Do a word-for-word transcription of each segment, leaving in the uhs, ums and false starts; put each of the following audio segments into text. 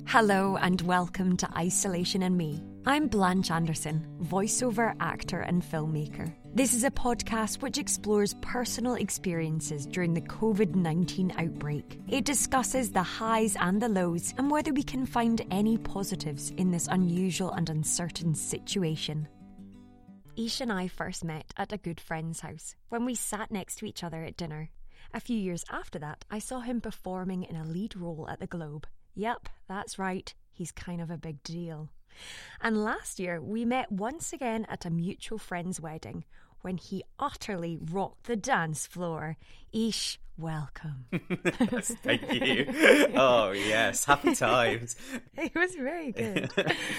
Hello and welcome to Isolation and Me. I'm Blanche Anderson, voiceover actor and filmmaker. This is a podcast which explores personal experiences during the covid nineteen outbreak. It discusses the highs and the lows and whether we can find any positives in this unusual and uncertain situation. Ish and I first met at a good friend's house when we sat next to each other at dinner. A few years after that, I saw him performing in a lead role at the Globe. Yep, that's right, he's kind of a big deal. And last year, we met once again at a mutual friend's wedding when he utterly rocked the dance floor. Ish, welcome. Thank you. Oh, yes, happy times. It was very good.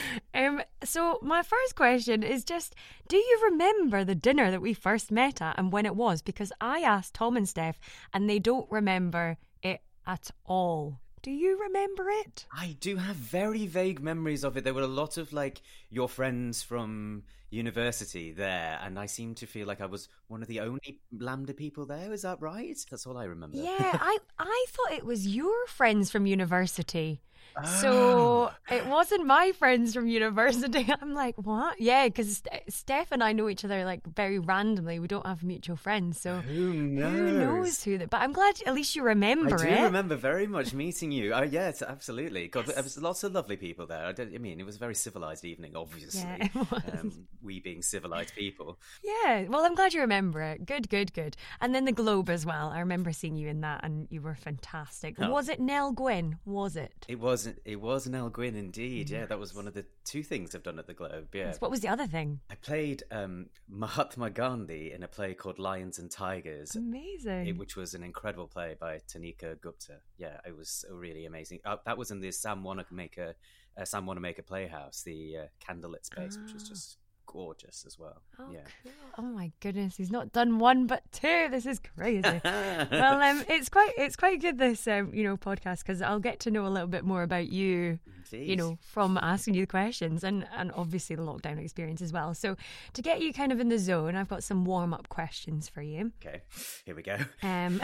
um, so my first question is just, do you remember the dinner that we first met at and when it was? Because I asked Tom and Steph and they don't remember it at all. Do you remember it? I do have very vague memories of it. There were a lot of, like, your friends from university there, and I seem to feel like I was one of the only Lambda people there. Is that right? That's all I remember. Yeah, I, I thought it was your friends from university. Oh. So it wasn't my friends from university. I'm like, what? Yeah, because Steph and I know each other like very randomly. We don't have mutual friends, so who knows? Who knows who that? But I'm glad at least you remember I do it. remember very much meeting you. Oh yes, absolutely. God, there was lots of lovely people there. I, don't, I mean, it was a very civilized evening, obviously. Yeah, it was. Um, we being civilized people. Yeah, well, I'm glad you remember it. Good, good, good. And then the Globe as well. I remember seeing you in that, and you were fantastic. Oh. Was it Nell Gwyn? Was it? It was. It was Nell Gwyn, indeed. Yeah, that was one of the two things I've done at the Globe. Yeah. What was the other thing? I played um, Mahatma Gandhi in a play called Lions and Tigers. Amazing. It, which was an incredible play by Tanika Gupta. Yeah, it was really amazing. Uh, that was in the Sam Wanamaker, uh, Sam Wanamaker Playhouse, the uh, candlelit space, oh. which was just gorgeous as well. Oh, yeah. Cool. Oh my goodness, he's not done one but two. This is crazy. Well, um, it's quite it's quite good this um, you know podcast because I'll get to know a little bit more about you. Indeed. You know, from asking you the questions and and obviously the lockdown experience as well. So to get you kind of in the zone, I've got some warm up questions for you. Okay, here we go. Um,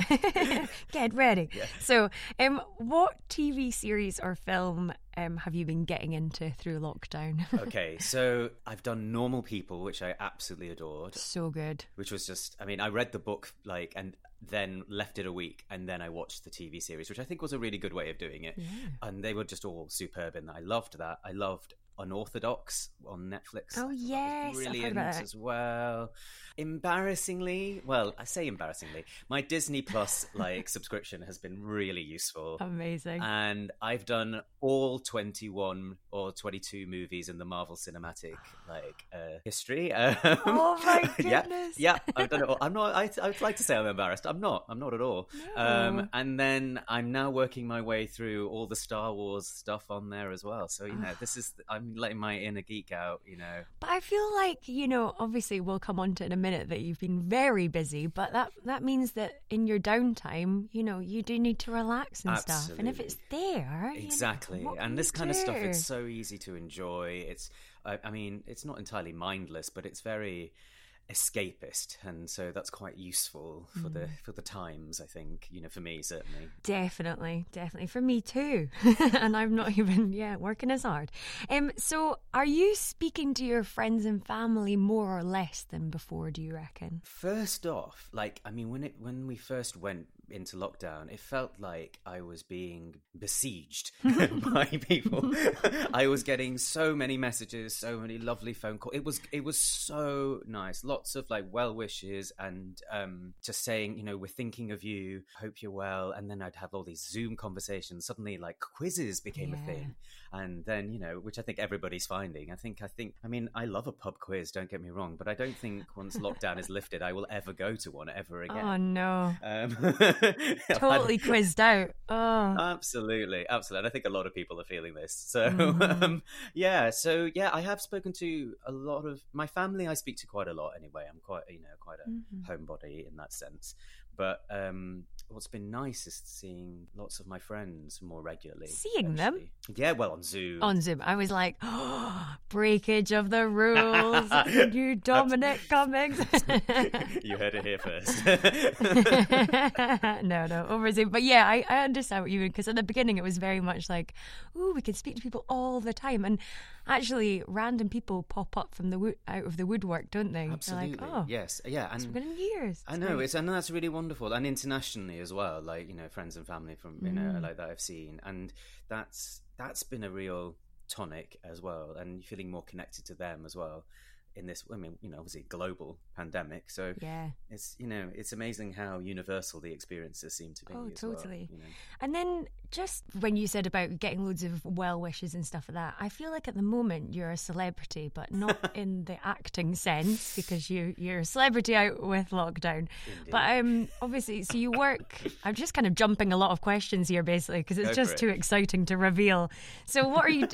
get ready. Yeah. So, um, what T V series or film um have you been getting into through lockdown? Okay, so I've done Normal People, which I absolutely adored. So good. Which was just, I mean, I read the book like and then left it a week and then I watched the T V series, which I think was a really good way of doing it. Yeah. And they were just all superb in that. I loved that. I loved Unorthodox on Netflix. Oh, yes. Brilliant as well. Embarrassingly, well, I say embarrassingly, my Disney Plus like subscription has been really useful. Amazing. And I've done all twenty-one or twenty-two movies in the Marvel Cinematic like uh, history. Um, oh my yeah, goodness. yeah, I've done it all. I'm not. I, I would like to say I'm embarrassed. I'm not. I'm not at all. No. Um, and then I'm now working my way through all the Star Wars stuff on there as well. So you know, this is I'm letting my inner geek out. You know, but I feel like you know, obviously we'll come on to it in a minute that you've been very busy, but that that means that in your downtime, you know, you do need to relax and Absolutely. stuff. And if it's there, exactly, you know, and this kind do? of stuff, it's so easy to enjoy. It's, I, I mean, it's not entirely mindless, but it's very escapist, and so that's quite useful for mm. the for the times, I think, you know, for me certainly. Definitely, definitely for me too. And I'm not even yeah working as hard. Um so are you speaking to your friends and family more or less than before, do you reckon? First off, like I mean when it when we first went into lockdown, it felt like I was being besieged by people. I was getting so many messages, so many lovely phone calls. It was it was so nice. Lots of like well wishes and um, just saying, you know, we're thinking of you. Hope you're well. And then I'd have all these Zoom conversations. Suddenly, like quizzes became yeah. a thing. And then, you know, which I think everybody's finding. I think I think I mean I love a pub quiz. Don't get me wrong, but I don't think once lockdown is lifted, I will ever go to one ever again. Oh no. Um, totally quizzed out. Oh, absolutely, absolutely. And I think a lot of people are feeling this. So, Mm. um, yeah. So, yeah, I have spoken to a lot of my family. I speak to quite a lot anyway. I'm quite, you know, quite a Mhm. homebody in that sense. But um, what's been nice is seeing lots of my friends more regularly. Seeing actually. them? Yeah, well, on Zoom. On Zoom. I was like, oh, breakage of the rules. You Dominic Cummings. You heard it here first. no, no, over Zoom. But yeah, I, I understand what you mean, because at the beginning it was very much like, ooh, we can speak to people all the time. And actually, random people pop up from the wo- out of the woodwork, don't they? Absolutely. They're like, oh, yes. Yeah. And it's been years. I know. Great. It's and that's really wonderful. And internationally as well, like, you know, friends and family from, you know, Mm. like that I've seen. And that's that's been a real tonic as well. And feeling more connected to them as well in this, I mean, you know, obviously global pandemic. So yeah, it's, you know, it's amazing how universal the experiences seem to be. Oh, as totally. Well, you know. And then just when you said about getting loads of well wishes and stuff like that, I feel like at the moment you're a celebrity, but not in the acting sense, because you you're a celebrity out with lockdown. Indeed. But um, obviously, so you work. I'm just kind of jumping a lot of questions here, basically, because it's Go just for it. too exciting to reveal. So, what are you?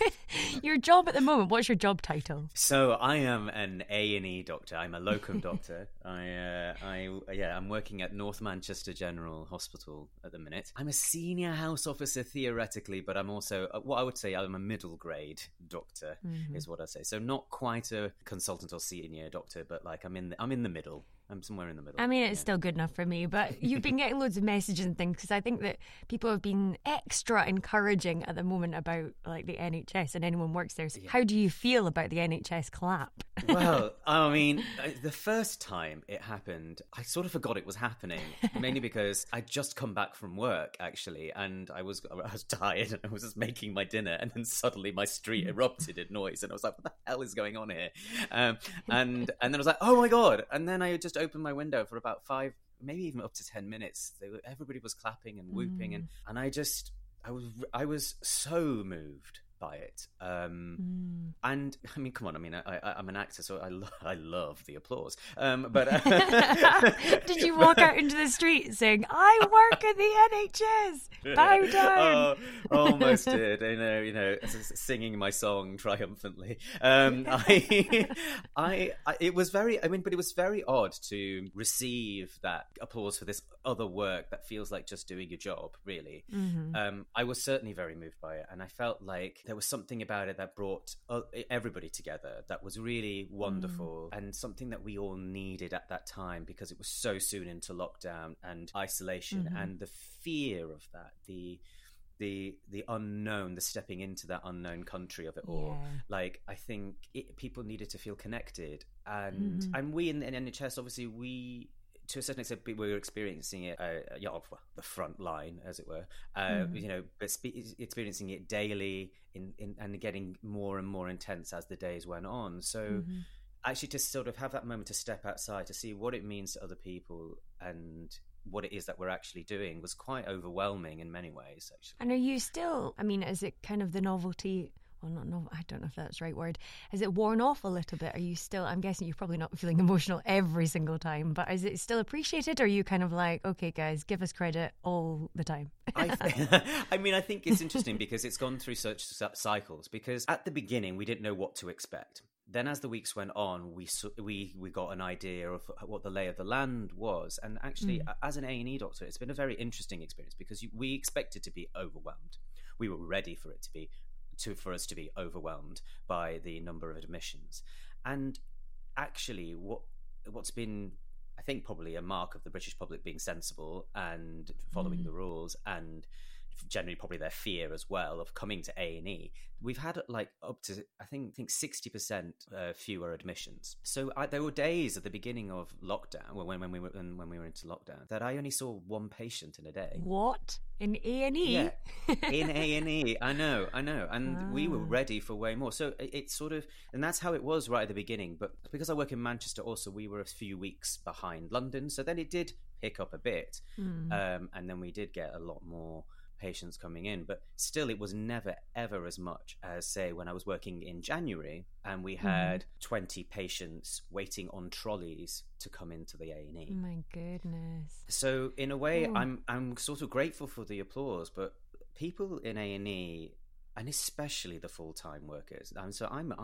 Your job at the moment? What's your job title? So I am an A and E doctor. I'm a locum doctor. I, uh, I, yeah, I'm working at North Manchester General Hospital at the minute. I'm a senior house officer theoretically, but I'm also uh, what I would say I'm a middle grade doctor, Mm-hmm. is what I say. So not quite a consultant or senior doctor, but like I'm in, the, I'm in the middle. I'm somewhere in the middle. I mean, it's yeah. still good enough for me, but you've been getting loads of messages and things, because I think that people have been extra encouraging at the moment about like the N H S and anyone works there. So Yeah. how do you feel about the N H S clap? Well, I mean, the first time it happened, I sort of forgot it was happening, mainly because I'd just come back from work, actually, and I was I was tired and I was just making my dinner, and then suddenly my street erupted in noise, and I was like, what the hell is going on here? Um, and and then I was like, oh my God. And then I just opened my window for about five, maybe even up to ten minutes. They were, everybody was clapping and whooping, Mm. and, and I just, I was I was so moved by it. Um, Mm. and I mean, come on, I mean, I, I, I'm an actor, so I, lo- I love the applause. Um, but uh... Did you walk out into the street saying, I work in the N H S, bow down? Oh, almost did, you know, you know, singing my song triumphantly. Um, I, I, I, it was very, I mean, but it was very odd to receive that applause for this other work that feels like just doing your job, really. Mm-hmm. Um, I was certainly very moved by it, and I felt like there was something about it that brought uh, everybody together that was really wonderful, mm. and something that we all needed at that time, because it was so soon into lockdown and isolation, mm-hmm. and the fear of that, the the the unknown, the stepping into that unknown country of it all. Yeah. Like, I think it, people needed to feel connected, and mm-hmm. and we in the N H S, obviously, we, to a certain extent, we were experiencing it, uh, yeah, well, the front line, as it were, uh, mm. you know, but spe- experiencing it daily in, in, and getting more and more intense as the days went on. So mm-hmm. actually to sort of have that moment to step outside, to see what it means to other people and what it is that we're actually doing, was quite overwhelming in many ways, actually. And are you still, I mean, is it kind of the novelty... Well, not no, I don't know if that's the right word. Has it worn off a little bit? Are you still, I'm guessing you're probably not feeling emotional every single time, but is it still appreciated? Or are you kind of like, okay, guys, give us credit all the time? I, th- I mean, I think it's interesting because it's gone through such cycles, because at the beginning, we didn't know what to expect. Then as the weeks went on, we we we got an idea of what the lay of the land was. And actually, mm. as an A and E doctor, it's been a very interesting experience, because we expected to be overwhelmed. We were ready for it to be To, for us to be overwhelmed by the number of admissions. And actually what what's been, I think, probably a mark of the British public being sensible and following mm. the rules, and generally probably their fear as well of coming to A and E, we've had like up to I think think sixty percent uh, fewer admissions. So I, there were days at the beginning of lockdown, when when we were when, when we were into lockdown, that I only saw one patient in a day. What? In A and E? Yeah, in A and E. I know, I know. And ah. we were ready for way more. So it, it's sort of, and that's how it was right at the beginning. But because I work in Manchester also, we were a few weeks behind London. So then it did pick up a bit. Mm. Um, and then we did get a lot more patients coming in, but still it was never ever as much as, say, when I was working in January and we had mm. twenty patients waiting on trolleys to come into the A and E. Oh my goodness. So in a way, Ooh. I'm I'm sort of grateful for the applause, but people in A and E, and especially the full-time workers, and so I'm I'm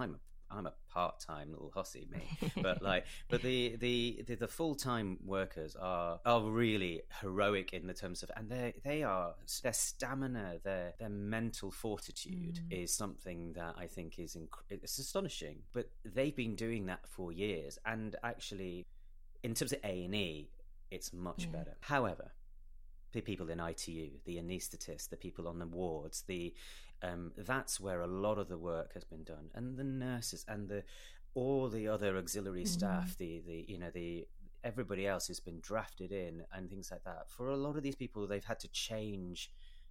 I'm a part-time little hussy, me. But like, but the the the, the full-time workers are are really heroic in the terms of, and they they are their stamina, their their mental fortitude mm. is something that I think is inc- it's astonishing. But they've been doing that for years, and actually, in terms of A and E, it's much yeah. better. However, the people in I T U, the anaesthetists, the people on the wards, the um, that's where a lot of the work has been done, and the nurses and the all the other auxiliary staff, mm. the the you know the everybody else who's been drafted in and things like that. For a lot of these people, they've had to change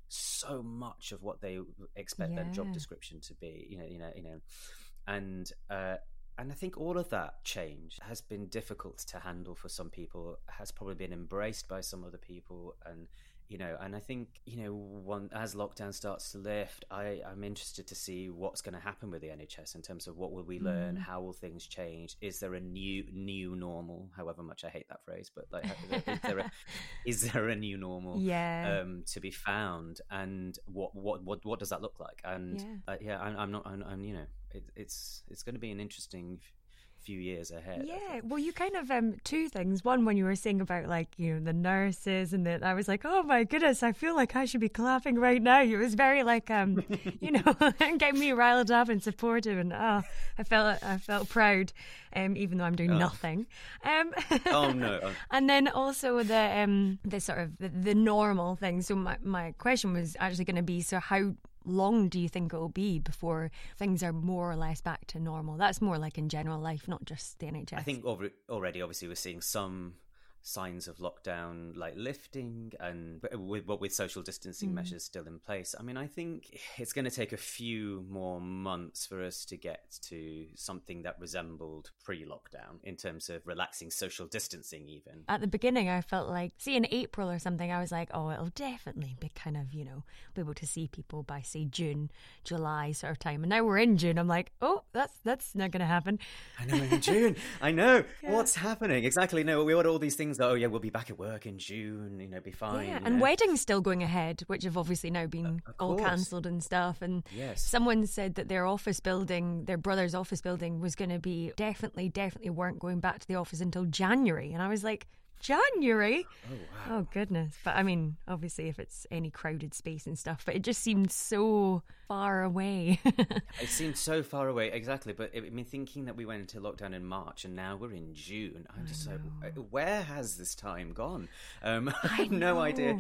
so much of what they expect yeah. their job description to be. You know, you know, you know, and. Uh, And I think all of that change has been difficult to handle for some people, has probably been embraced by some other people. And, you know, and I think, you know, one, as lockdown starts to lift, I, I'm interested to see what's going to happen with the N H S in terms of what will we learn? Mm. How will things change? Is there a new, new normal? However much I hate that phrase, but like, is there a, is there a new normal yeah. um, to be found? And what, what, what, what does that look like? And yeah, uh, yeah I, I'm not, I'm, I'm you know, It, it's it's going to be an interesting few years ahead. Yeah, well, you kind of um two things. One, when you were saying about like you know the nurses, and that I was like, oh my goodness, I feel like I should be clapping right now. It was very like um you know getting me riled up and supportive, and oh, I felt I felt proud, um even though I'm doing oh. nothing. Um, oh no. And then also the um the sort of the, the normal thing. So my my question was actually going to be, so how long do you think it will be before things are more or less back to normal? That's more like in general life, not just the N H S. I think already, obviously, we're seeing some signs of lockdown like lifting, and with what with social distancing mm. measures still in place. I mean, I think it's going to take a few more months for us to get to something that resembled pre-lockdown in terms of relaxing social distancing. Even at the beginning, I felt like, see, in April or something, I was like, oh, it'll definitely be kind of, you know, be able to see people by say June, July sort of time. And now we're in June. I'm like, oh, that's that's not going to happen. I know, in June. I know yeah. what's happening exactly. No, we had all these things. Oh yeah, we'll be back at work in June, you know, be fine. Yeah, and know? weddings still going ahead, which have obviously now been uh, all cancelled and stuff. And yes. someone said that their office building, their brother's office building, was going to be definitely, definitely weren't going back to the office until January. And I was like, January? Oh, wow. Oh, goodness. But I mean, obviously, if it's any crowded space and stuff, but it just seemed so far away. It seemed so far away, exactly. But I mean, thinking that we went into lockdown in March and now we're in June, I'm just like, where has this time gone? Um, I have no idea.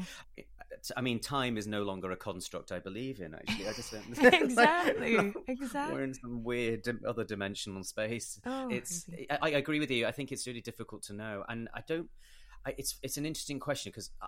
I mean, time is no longer a construct I believe in, actually. I just don't... exactly, like, exactly. We're in some weird other dimensional space. Oh, it's. I, I agree with you. I think it's really difficult to know, and I don't. I, it's it's an interesting question because I,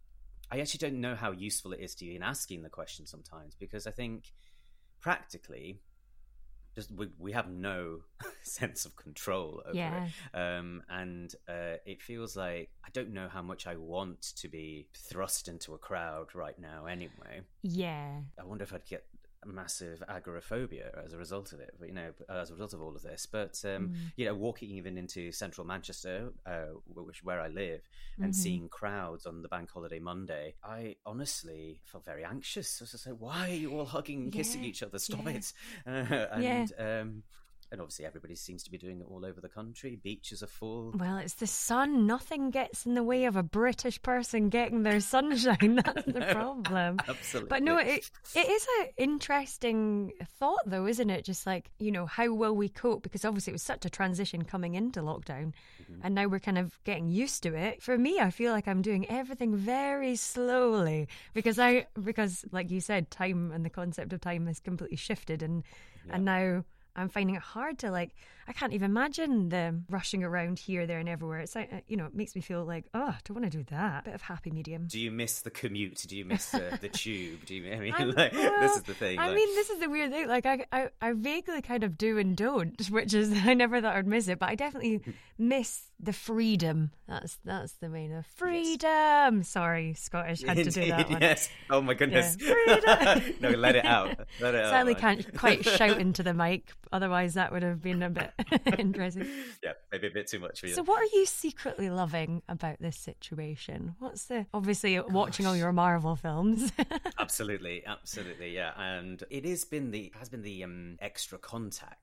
I actually don't know how useful it is to you in asking the question sometimes, because I think practically, just we, we have no sense of control over yeah. it, um, and uh, it feels like I don't know how much I want to be thrust into a crowd right now. Anyway, yeah, I wonder if I'd get massive agoraphobia as a result of it, but you know, as a result of all of this. But um, mm. you know, walking even into central Manchester, uh, which where I live, and mm-hmm. seeing crowds on the bank holiday Monday, I honestly felt very anxious. I was just like, why are you all hugging and kissing yeah. each other? Stop yeah. it! Uh, and yeah. um, and obviously everybody seems to be doing it all over the country. Beaches are full. Well, it's the sun. Nothing gets in the way of a British person getting their sunshine. That's the problem. Absolutely. But no, it it is an interesting thought, though, isn't it? Just like, you know, how will we cope? Because obviously it was such a transition coming into lockdown, mm-hmm. and now we're kind of getting used to it. For me, I feel like I'm doing everything very slowly because I because like you said, time and the concept of time has completely shifted, and yeah. and now I'm finding it hard to, like, I can't even imagine them rushing around here, there and everywhere. It's like, you know, it makes me feel like, oh, I don't want to do that. Bit of happy medium. Do you miss the commute? Do you miss uh, the tube? Do you, I mean, like, well, this is the thing. I like... mean, this is the weird thing. Like, I, I, I vaguely kind of do and don't, which is, I never thought I'd miss it, but I definitely miss the freedom. That's that's the main, the freedom. Yes. Sorry, Scottish, had Indeed, to do that one. Yes. Oh my goodness. Yeah. No, let it out. Let it Sadly, out. can't quite shout into the mic. Otherwise, that would have been a bit interesting. Yeah, maybe a bit too much for you. So what are you secretly loving about this situation? What's the... Obviously, Gosh. watching all your Marvel films. Absolutely, absolutely, yeah. And it has been the has been the um, extra contact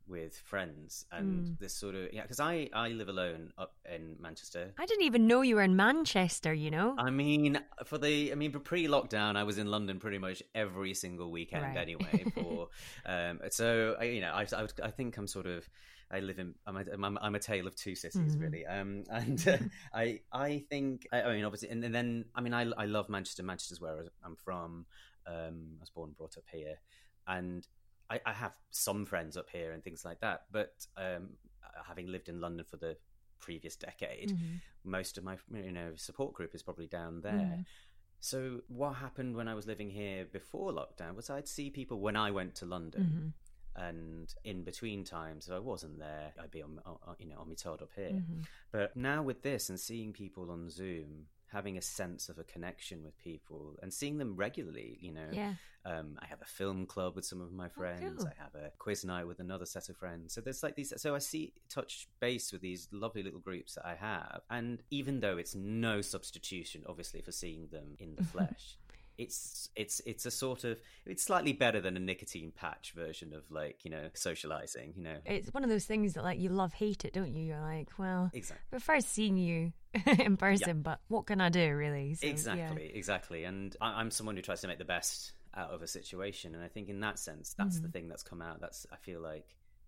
with friends and Mm. this sort of, yeah, because I, I live alone up in Manchester. I didn't even know you were in Manchester, you know? I mean, for the, I mean, pre-lockdown, I was in London pretty much every single weekend Right. anyway. For, um, so I, you know, I, I, would- I think I'm sort of, I live in, I'm a, I'm, I'm a tale of two cities, Mhm. really. Um, and uh, I, I think, I, I mean, obviously, and, and then, I mean, I, I love Manchester. Manchester's where I'm from. Um, I was born and brought up here, and I, I have some friends up here and things like that. But um, having lived in London for the previous decade, Mhm. most of my, you know, support group is probably down there. Mhm. So what happened when I was living here before lockdown was I'd see people when I went to London, Mhm. and in between times, if I wasn't there, I'd be on, on you know, on my todd up here. Mhm. But now with this and seeing people on Zoom, having a sense of a connection with people and seeing them regularly, you know, Yeah. um, I have a film club with some of my friends. cool. I have a quiz night with another set of friends. So there's like these. So I see touch base with these lovely little groups that I have, and even though it's no substitution, obviously, for seeing them in the flesh. It's it's it's a sort of it's slightly better than a nicotine patch version of, like, you know, socializing, you know. It's one of those things that, like, you love hate it, don't you? You're like, well, Exactly. I prefer seeing you in person, but what can I do, really? So, Exactly, exactly. And I, I'm someone who tries to make the best out of a situation, and I think in that sense, that's the thing that's come out. That's I feel like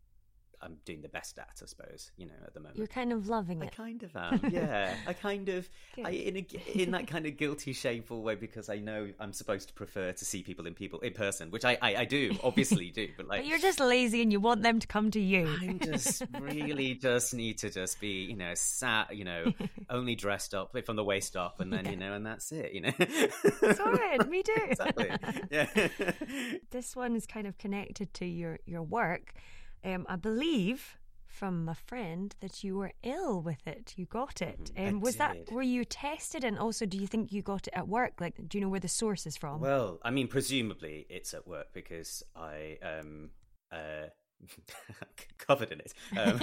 I'm doing the best at, I suppose, you know, at the moment. You're kind of loving I it. kind of am, yeah. I kind of, Good. I, in a, in that kind of guilty, shameful way, because I know I'm supposed to prefer to see people in people in person, which I, I, I do, obviously do, but like, But you're just lazy and you want them to come to you. I just really just need to just be, you know, sat, you know, only dressed up from the waist up, and then, Yeah. you know, and that's it, you know. Sorry, me too. Exactly. Yeah. This one is kind of connected to your, your work. Um, I believe from a friend that you were ill with it. You got it. Mhm, I Um, was that, did. were you tested? And also, do you think you got it at work? Like, do you know where the source is from? Well, I mean, presumably it's at work because I um uh covered in it. Um,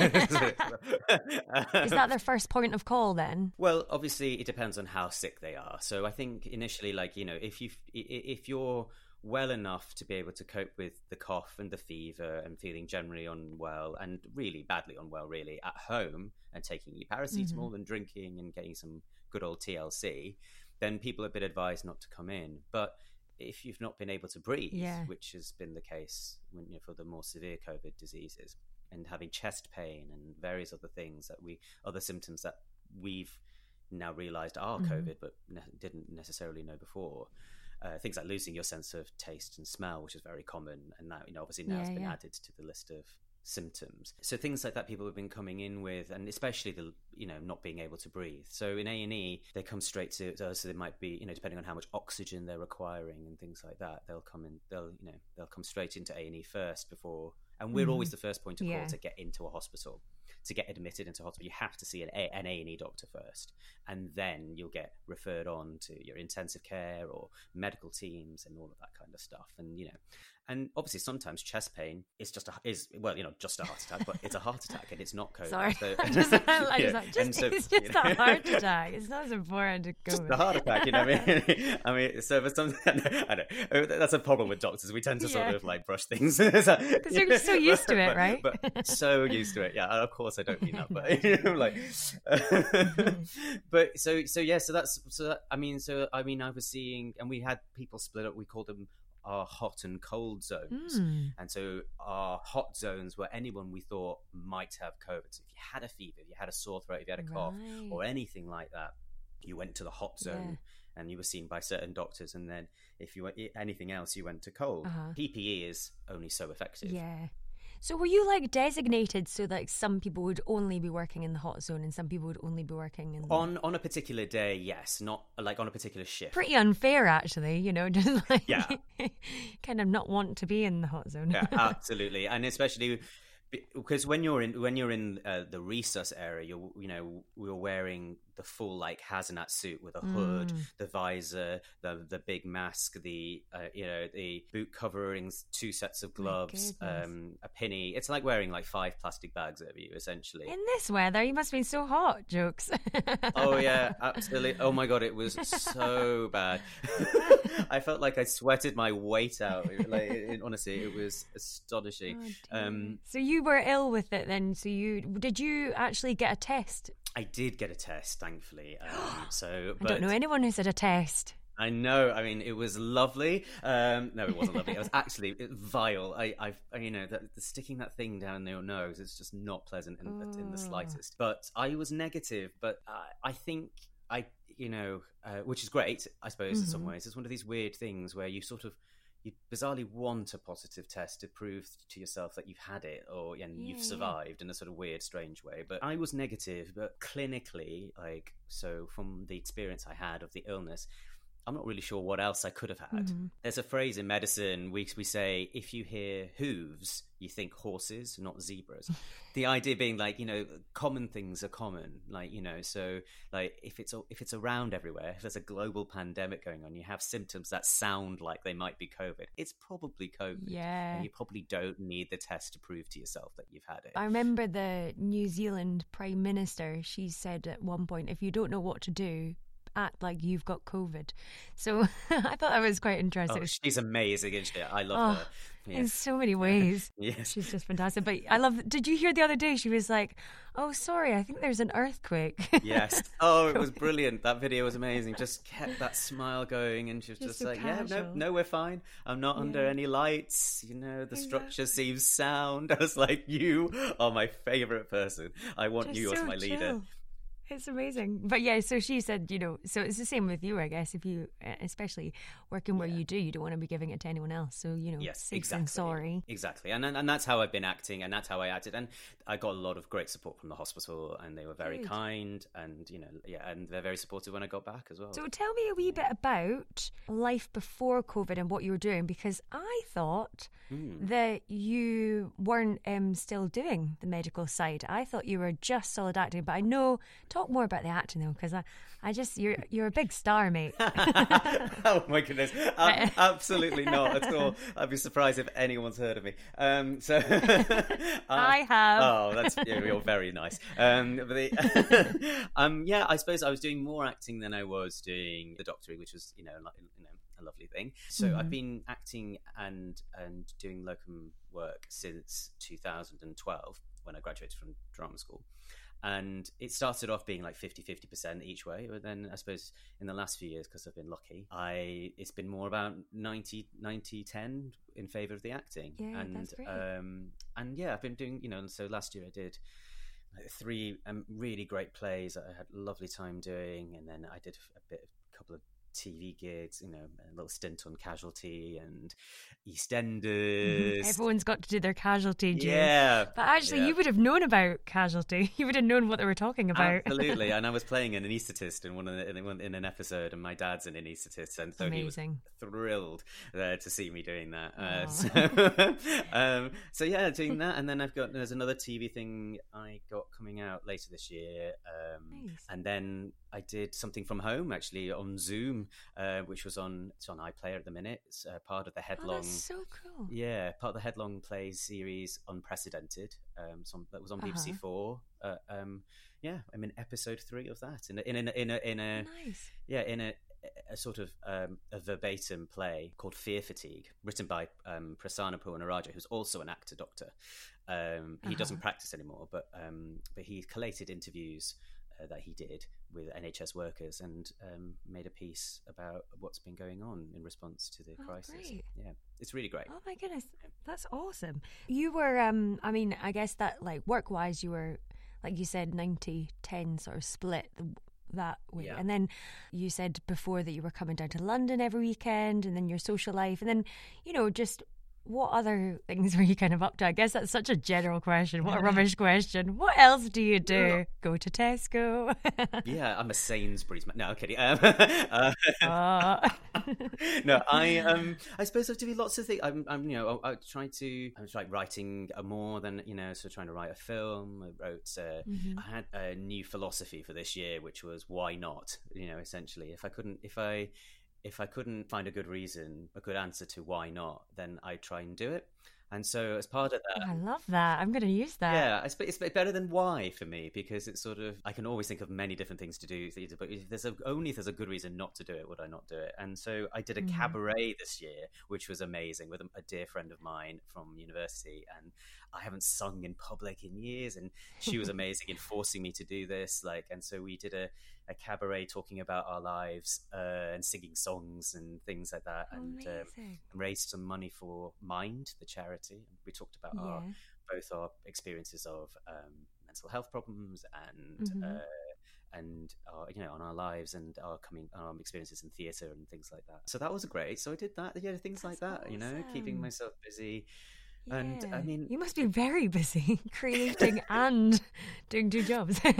Is that their first point of call then? Well, obviously, it depends on how sick they are. So I think initially, like, you know, if you if you're well enough to be able to cope with the cough and the fever and feeling generally unwell and really badly unwell, really, at home, and taking your paracetamol Mm-hmm. and drinking and getting some good old T L C, then people have been advised not to come in. But if you've not been able to breathe, Yeah. which has been the case when, you know, for the more severe COVID diseases, and having chest pain and various other things that we, other symptoms that we've now realised are Mhm. COVID, but ne- didn't necessarily know before. Uh, things like losing your sense of taste and smell, which is very common, and now, you know, obviously now Yeah, it's been yeah. added to the list of symptoms. So things like that people have been coming in with, and especially the, you know, not being able to breathe. So in A and E, they come straight to us. So they might be, you know, depending on how much oxygen they're requiring and things like that, they'll come in, they'll, you know, they'll come straight into A and E first before, and we're Mhm. always the first point of call Yeah. to get into a hospital. To get admitted into hospital, you have to see an A, an A and E doctor first, and then you'll get referred on to your intensive care or medical teams and all of that kind of stuff. And, you know, and obviously sometimes chest pain is just a, is well, you know, just a heart attack, but it's a heart attack and it's not COVID. Sorry. So, I just, I yeah. just, like, just, And so, it's you just know, a heart attack. It's not as important to go just with. a heart attack, you know what I mean? I mean, so for some, I know that's a problem with doctors. We tend to sort Yeah. of like brush things because you're so used to it, right? But, but so used to it, yeah. Of course, I don't mean that, but you know, like, but so so yeah. So that's so. That, I mean, so I mean, I was seeing, and we had people split up. We called them our hot and cold zones. Mm. And so our hot zones were anyone we thought might have COVID. So if you had a fever, if you had a sore throat, if you had a cough, Right. or anything like that, you went to the hot zone and you were seen by certain doctors. And then if you were anything else, you went to cold. Uh-huh. P P E is only so effective. Yeah. So were you like designated so like some people would only be working in the hot zone and some people would only be working in the... On on a particular day, yes, not like on a particular shift. Pretty unfair, actually, you know, just like Yeah. kind of not want to be in the hot zone. Yeah, absolutely, and especially because when you're in when you're in uh, the resus area, you're you know we're wearing the full like hazmat suit with a hood, Mm. the visor, the the big mask, the uh, you know the boot coverings, two sets of gloves, goodness. um, a pinny. It's like wearing like five plastic bags over you, essentially. In this weather, you must have been so hot, Jokes. Oh yeah, absolutely. Oh my god, it was so bad. I felt like I sweated my weight out. Like it, honestly, it was astonishing. Oh, um, so you were ill with it then? So you did you actually get a test? I did get a test, thankfully. Um, so, I but don't know anyone who's had a test. I know. I mean, it was lovely. Um, no, it wasn't lovely. It was actually vile. I, I, I you know, the, the sticking that thing down your nose is just not pleasant in, in the Oh. slightest. But I was negative. But I, I think I, you know, uh, which is great, I suppose, in some Mhm. ways. It's one of these weird things where you sort of, you bizarrely want a positive test to prove to yourself that you've had it or and Yeah, you've yeah. survived in a sort of weird, strange way. But I was negative, but clinically, like, so from the experience I had of the illness, I'm not really sure what else I could have had. Mhm. There's a phrase in medicine, we, we say, if you hear hooves, you think horses, not zebras. The idea being like, you know, common things are common. Like, you know, so like if it's if it's around everywhere, if there's a global pandemic going on, you have symptoms that sound like they might be COVID. It's probably COVID. Yeah. And you probably don't need the test to prove to yourself that you've had it. I remember the New Zealand Prime Minister, she said at one point, if you don't know what to do, act like you've got COVID. So I thought that was quite interesting. Oh, she's amazing, isn't she? I love Oh, her. Yeah. in so many ways. Yes. She's just fantastic. But I love, did you hear the other day? She was like, oh, sorry, I think there's an earthquake. Yes. Oh, it was brilliant. That video was amazing. Just kept that smile going, and she was Just just, so like, yeah, no, casual. no, we're fine. I'm not under Yeah. any lights. You know, the structure Exactly. seems sound. I was like, you are my favorite person. I want Just you as so my leader. chill. It's amazing. But yeah, so she said, you know, so it's the same with you, I guess, if you, uh, especially working where Yeah. you do, you don't want to be giving it to anyone else. So, you know, Yes, safe exactly. and sorry. Exactly. And, and and that's how I've been acting, and that's how I acted. And I got a lot of great support from the hospital, and they were very Good. kind, and, you know, yeah, and they're very supportive when I got back as well. So tell me a wee bit about life before COVID and what you were doing, because I thought Mm. that you weren't um, still doing the medical side. I thought you were just solid acting, but I know, talk more about the acting though, because I, I just, you're you're a big star, mate. Oh my goodness. Uh, absolutely not at all. I'd be surprised if anyone's heard of me. Um, so uh, I have. Oh, that's yeah, you're very nice. Um, but the, um, yeah, I suppose I was doing more acting than I was doing the doctoring, which was you know, like, you know, a lovely thing. So Mhm. I've been acting and and doing locum work since two thousand twelve when I graduated from drama school. And it started off being like fifty-fifty percent each way. But then I suppose in the last few years, because I've been lucky, I it's been more about ninety ten in favour of the acting. Yeah, and that's great. um and yeah, I've been doing, you know, and so last year I did like three um, really great plays that I had a lovely time doing, and then I did a bit of a couple of T V gigs, you know, a little stint on Casualty and EastEnders. Everyone's got to do their Casualty due. Yeah. But actually, yeah. you would have known about Casualty. You would have known what they were talking about. Absolutely, and I was playing an anaesthetist in one of the, in, one, in an episode, and my dad's an anaesthetist, and so Amazing. he was thrilled uh, to see me doing that. Uh, Aw. so, um, so yeah, doing that, and then I've got there's another T V thing I got coming out later this year, um, Nice. and then I did something from home actually on Zoom, uh, which was on it's on iPlayer at the minute. It's uh, part of the Oh, Headlong. that's so cool. Yeah, part of the Headlong Plays series, Unprecedented. Um, some, that was on B B C Uh-huh. Four. Uh, um, yeah, I'm in episode three of that. In a, in a, in a, in a Nice. yeah, in a, a sort of um, a verbatim play called Fear Fatigue, written by um, Prasanna Puwanaraja, who's also an actor doctor. Um, he Uh-huh. doesn't practice anymore, but um, but he collated interviews uh, that he did with N H S workers and um, made a piece about what's been going on in response to the Oh, crisis. great. Yeah, it's really great. Oh my goodness, that's awesome. You were, um, I mean, I guess that like work-wise, you were, like you said, ninety ten sort of split the, that way. Yeah. And then you said before that you were coming down to London every weekend, and then your social life, and then, you know, just what other things were you kind of up to? I guess that's such a general question. What a rubbish question. What else do you do? Go to Tesco. Yeah, I'm a Sainsbury's man. No, I'm kidding. Um, uh, uh. no, I um, I suppose I do lots of things. I'm, I'm you know, I, I try to. I'm like writing more than you know, so trying to write a film. I wrote. Uh, mm-hmm. I had a new philosophy for this year, which was why not? You know, essentially, if I couldn't, if I. If I couldn't find a good reason, a good answer to why not, then I try and do it. And so as part of that... Oh, I love that. I'm going to use that. Yeah, it's, it's better than why for me, because it's sort of... I can always think of many different things to do, but if there's a, only if there's a good reason not to do it, would I not do it? And so I did a mm. cabaret this year, which was amazing, with a, a dear friend of mine from university. And I haven't sung in public in years, and she was amazing in forcing me to do this. Like, and so we did a, a cabaret talking about our lives uh, and singing songs and things like that, and um, raised some money for Mind, the charity. We talked about yeah. our both our experiences of um, mental health problems and mm-hmm. uh, and our, you know, on our lives and our coming our experiences in theatre and things like that. So that was great. So I did that. Yeah, things That's like that. Awesome. You know, keeping myself busy. Yeah. And I mean, you must be very busy creating and doing two jobs. Yeah,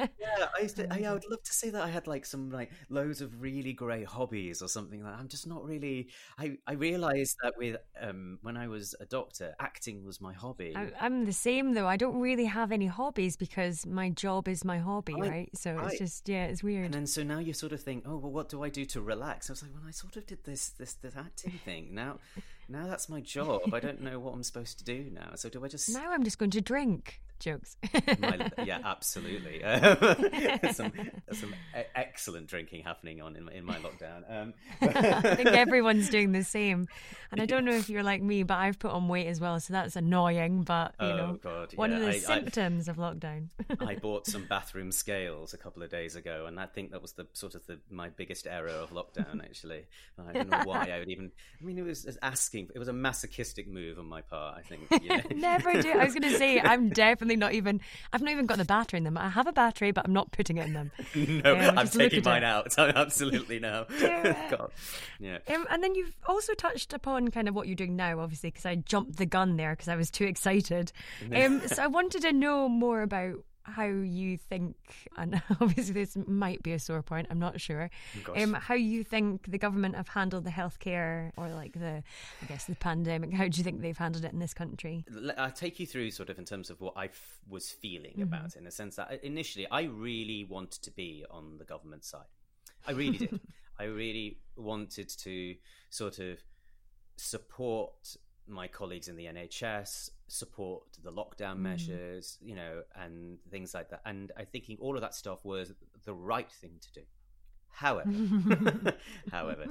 I used to. I, I would love to say that I had like some like loads of really great hobbies or something. Like I'm just not really. I I realised that with um when I was a doctor, acting was my hobby. I, I'm the same though. I don't really have any hobbies because my job is my hobby, I, right? So I, it's just yeah, it's weird. And then so now you sort of think, oh well, what do I do to relax? I was like, well, I sort of did this this this acting thing now. Now that's my job. I don't know what I'm supposed to do now. So do I just... Now I'm just going to drink. Jokes. my, yeah, absolutely. Um, there's some, there's some e- excellent drinking happening on in, in my lockdown. Um, I think everyone's doing the same. And I don't know if you're like me, but I've put on weight as well. So that's annoying. But, you oh, know, God, one yeah. of the I, symptoms I, of lockdown. I bought some bathroom scales a couple of days ago. And I think that was the sort of the, my biggest error of lockdown, actually. I don't know why I would even... I mean, it was asking... It was a masochistic move on my part, I think. You know? Never do. I was going to say, I'm definitely not even... I've not even got the battery in them. I have a battery, but I'm not putting it in them. No, um, I'm taking mine out. Absolutely no. God. Yeah. Um, and then you've also touched upon kind of what you're doing now, obviously, because I jumped the gun there because I was too excited. Um, so I wanted to know more about how you think, and obviously this might be a sore point, I'm not sure, um, how you think the government have handled the healthcare or like the, I guess, the pandemic. How do you think they've handled it in this country? I'll take you through sort of in terms of what I f- was feeling mm-hmm. about it, in the sense that initially I really wanted to be on the government side. I really did. I really wanted to sort of support my colleagues in the N H S, support the lockdown mm. measures, you know, and things like that. And I thinking all of that stuff was the right thing to do. However, however,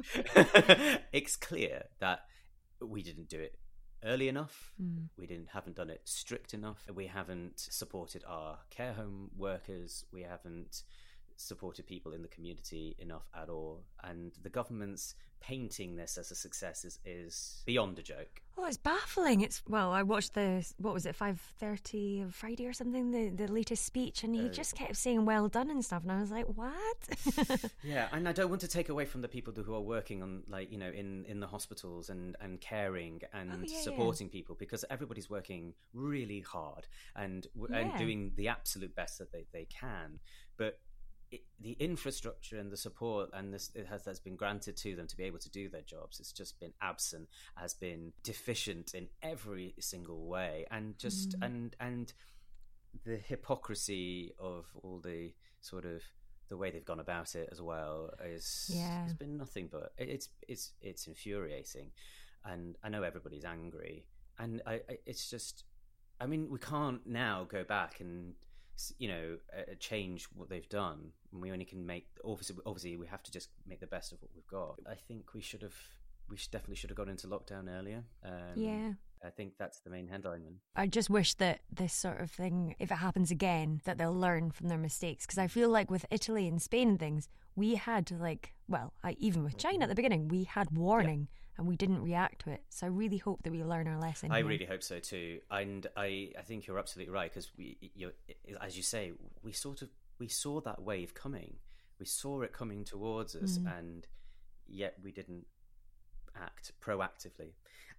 it's clear that we didn't do it early enough. Mm. We didn't haven't done it strict enough. We haven't supported our care home workers. We haven't supported people in the community enough at all, and the government's painting this as a success is, is beyond a joke. Oh, it's baffling. It's well, I watched the what was it, five thirty of Friday or something, the the latest speech, and he uh, just kept saying well done and stuff, and I was like, what? Yeah, and I don't want to take away from the people who are working on, like, you know, in in the hospitals and and caring and oh, yeah, supporting yeah. people, because everybody's working really hard and yeah. and doing the absolute best that they, they can, but It, the infrastructure and the support and this it has that's been granted to them to be able to do their jobs, it's just been absent, has been deficient in every single way, and just mm. and and the hypocrisy of all the sort of the way they've gone about it as well is yeah. has been nothing but it's it's it's infuriating, and I know everybody's angry, and I, I it's just I mean we can't now go back and you know uh, change what they've done. We only can make obviously obviously we have to just make the best of what we've got. I think we should have we should definitely should have gone into lockdown earlier. Um, yeah I think that's the main headline. I just wish that this sort of thing, if it happens again, that they'll learn from their mistakes, because I feel like with Italy and Spain and things, we had like well I, even with China at the beginning, we had warning yeah. and we didn't react to it. So I really hope that we learn our lesson. I here. really hope so too, and I, I think you're absolutely right, because we, you, as you say, we sort of we saw that wave coming, we saw it coming towards us, mm. and yet we didn't act proactively.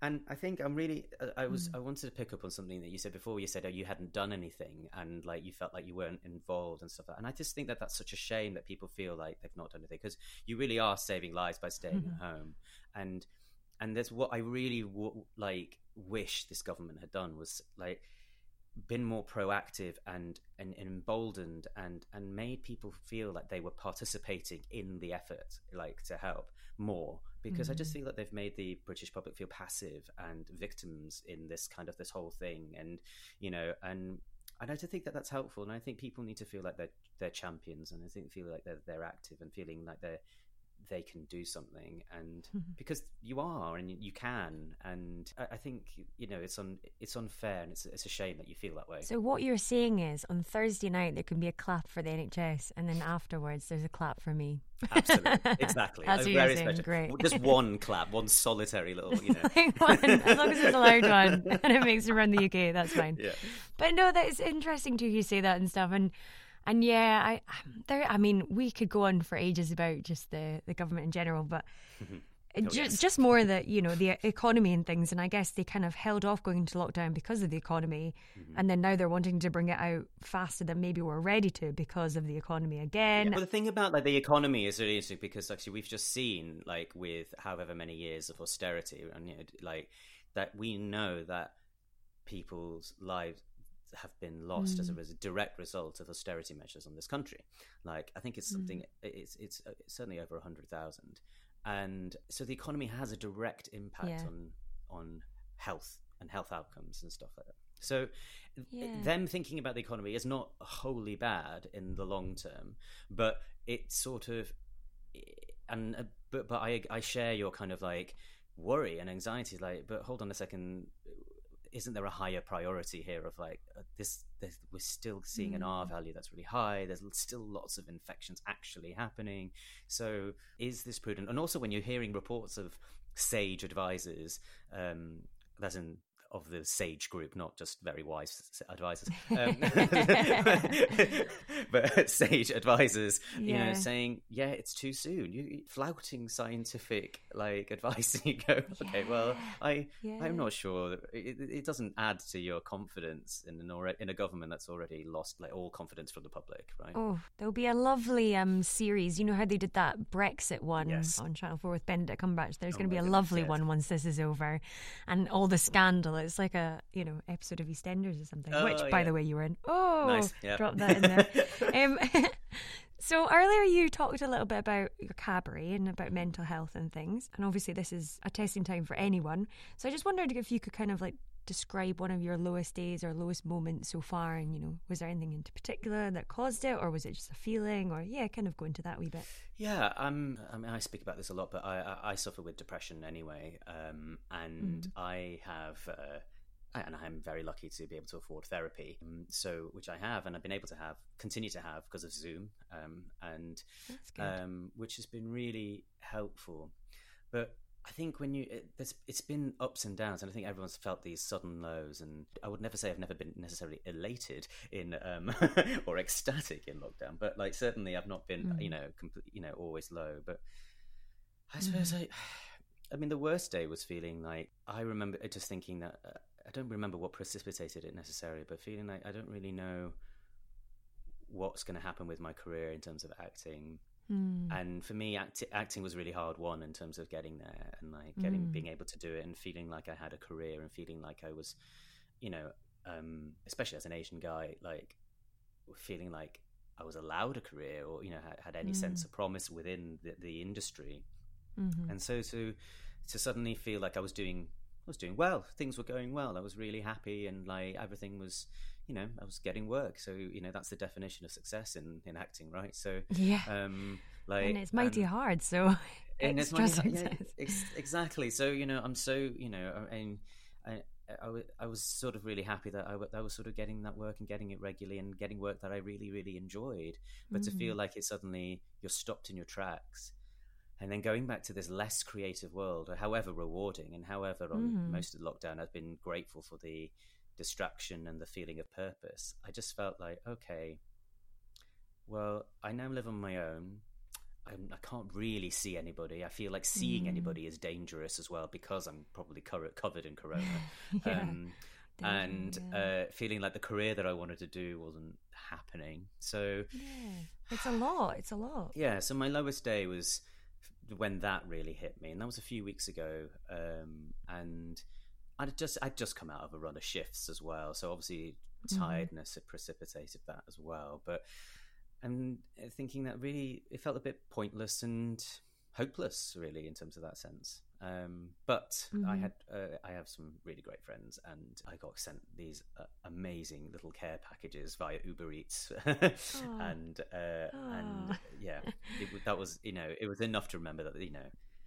And I think I'm really, I was, Mm. I wanted to pick up on something that you said before. You said, oh, you hadn't done anything and like you felt like you weren't involved and stuff like that. And I just think that that's such a shame that people feel like they've not done anything, because you really are saving lives by staying Mhm. at home. And, and that's what I really w- like wish this government had done, was like been more proactive and, and, and emboldened and, and made people feel like they were participating in the effort, like to help more. Because mm. I just feel that they've made the British public feel passive and victims in this kind of this whole thing. And, you know, and and I just think that that's helpful. And I think people need to feel like they're, they're champions, and I think feel like they're, they're active and feeling like they're, they can do something, and mm-hmm. because you are and you can, and I, I think, you know, it's un, it's unfair, and it's it's a shame that you feel that way. So what you're saying is, on Thursday night there can be a clap for the N H S, and then afterwards there's a clap for me. Absolutely, exactly. That's what you're saying. Great. Just one clap, one solitary little, you know, like one, as long as it's a loud one and it makes it around the U K, that's fine. Yeah. But no, that is interesting to hear you say that and stuff, and. And yeah, I there. I mean, we could go on for ages about just the, the government in general, but oh, just, yes. just more the, you know, the economy and things. And I guess they kind of held off going into lockdown because of the economy, mm-hmm. and then now they're wanting to bring it out faster than maybe we're ready to because of the economy again. Yeah, well, the thing about like the economy is really interesting, because actually we've just seen, like, with however many years of austerity, and you know, like that, we know that people's lives have been lost mm. as a res- direct result of austerity measures on this country. Like, I think it's something, mm. it's, it's it's certainly over one hundred thousand. And so the economy has a direct impact yeah. on on health and health outcomes and stuff like that. So yeah. them thinking about the economy is not wholly bad in the long term, but it sort of, and uh, but, but I, I share your kind of like worry and anxiety, like, but hold on a second, isn't there a higher priority here of like uh, this, this we're still seeing an R value that's really high, there's still lots of infections actually happening, so is this prudent? And also when you're hearing reports of sage advisors, um as in of the SAGE group, not just very wise advisors, um, but SAGE advisors, yeah. you know, saying, yeah, it's too soon. You flouting scientific like advice, and you go, okay, yeah. well, I, yeah. I'm not sure. It, it doesn't add to your confidence in an already, in a government that's already lost like all confidence from the public, right? Oh, there'll be a lovely um series. You know how they did that Brexit one yes. on Channel four with Benedict Cumberbatch? There's oh, going to be a goodness, lovely yes. one once this is over, and all the scandal. It's like a, you know, episode of EastEnders or something, oh, which, yeah. by the way, you were in. Oh, nice. Yeah. Drop that in there. um, so earlier you talked a little bit about your cabaret and about mental health and things, and obviously this is a testing time for anyone. So I just wondered if you could kind of like describe one of your lowest days or lowest moments so far, and, you know, was there anything in particular that caused it, or was it just a feeling, or yeah, kind of go into that a wee bit. Yeah, um, I mean, I speak about this a lot, but I, I, I suffer with depression anyway, um, and mm. I have, uh, and I'm very lucky to be able to afford therapy, um, so which I have, and I've been able to have, continue to have because of Zoom, um, and um, which has been really helpful. But I think when you, it, there's, it's been ups and downs, and I think everyone's felt these sudden lows. And I would never say I've never been necessarily elated in um, or ecstatic in lockdown, but like certainly I've not been, mm. you know, complete, you know, always low. But I suppose mm. I, I mean, the worst day was feeling like, I remember just thinking that uh, I don't remember what precipitated it necessarily, but feeling like I don't really know what's going to happen with my career in terms of acting. Mm. And for me, act- acting was really hard won in terms of getting there and like getting, mm. being able to do it and feeling like I had a career and feeling like I was, you know, um, especially as an Asian guy, like feeling like I was allowed a career or, you know, had, had any mm. sense of promise within the, the industry. Mm-hmm. And so to, to suddenly feel like I was doing, I was doing well, things were going well. I was really happy and like everything was, you know, I was getting work. So, you know, that's the definition of success in, in acting, right? So, yeah. Um, like, and it's mighty um, hard, so and it's mighty, success. Yeah, ex- exactly. So, you know, I'm so, you know, and I, I, I, I was sort of really happy that I, I was sort of getting that work and getting it regularly and getting work that I really, really enjoyed. But mm-hmm. to feel like it's suddenly, you're stopped in your tracks. And then going back to this less creative world, however rewarding and however on mm-hmm. most of the lockdown, I've been grateful for the distraction and the feeling of purpose. I just felt like, okay, well, I now live on my own. I'm, I can't really see anybody. I feel like seeing Mm. anybody is dangerous as well because I'm probably co- covered in corona. Yeah. um, Danger, and yeah. uh, feeling like the career that I wanted to do wasn't happening. So Yeah, it's a lot. It's a lot. yeah, so my lowest day was when that really hit me, and that was a few weeks ago. Um, and I'd just I'd just come out of a run of shifts as well, so obviously tiredness had precipitated that as well. But I'm thinking that really it felt a bit pointless and hopeless, really, in terms of that sense. Um, but I Mhm. had uh, I have some really great friends, and I got sent these uh, amazing little care packages via Uber Eats, and uh, and Aw. yeah, it, w- that was you know it was enough to remember that you know